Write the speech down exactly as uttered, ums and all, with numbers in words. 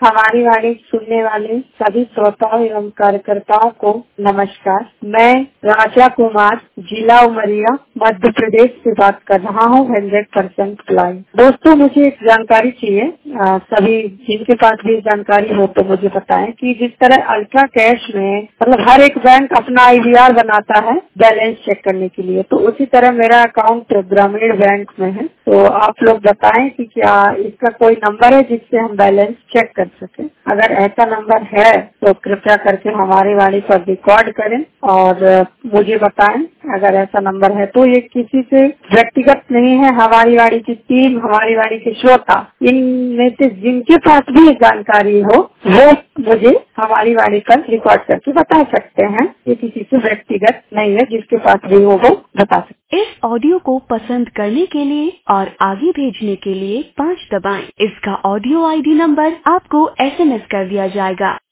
हमारी वाणी सुनने वाले सभी श्रोताओं एवं कार्यकर्ताओं को नमस्कार। मैं राजा कुमार, जिला उमरिया, मध्य प्रदेश से बात कर रहा हूँ। Hundred percent client. दोस्तों, मुझे एक जानकारी चाहिए। आ, सभी जिनके पास भी जानकारी हो तो मुझे बताएं कि जिस तरह अल्ट्रा कैश में मतलब हर एक बैंक अपना आई वी आर बनाता है बैलेंस चेक करने के लिए, तो उसी तरह मेरा अकाउंट ग्रामीण बैंक में है। तो आप लोग बताएं कि क्या इसका कोई नंबर है जिससे हम बैलेंस चेक कर सके। अगर ऐसा नंबर है तो कृपया करके हमारी वाणी पर रिकॉर्ड करें और मुझे बताएं। अगर ऐसा नंबर है तो ये किसी से व्यक्तिगत नहीं है। हमारी वाणी की टीम, हमारी वाणी के श्रोता, इनमें से जिनके पास भी जानकारी हो वो मुझे हमारी वाणी पर रिकॉर्ड करके बता सकते हैं। ये किसी से व्यक्तिगत नहीं है, जिसके पास भी हो वो बता सकते। इस ऑडियो को पसंद करने के लिए और आगे भेजने के लिए पाँच दबाएं। इसका ऑडियो आई डी नंबर आपको एस एम एस कर दिया जाएगा।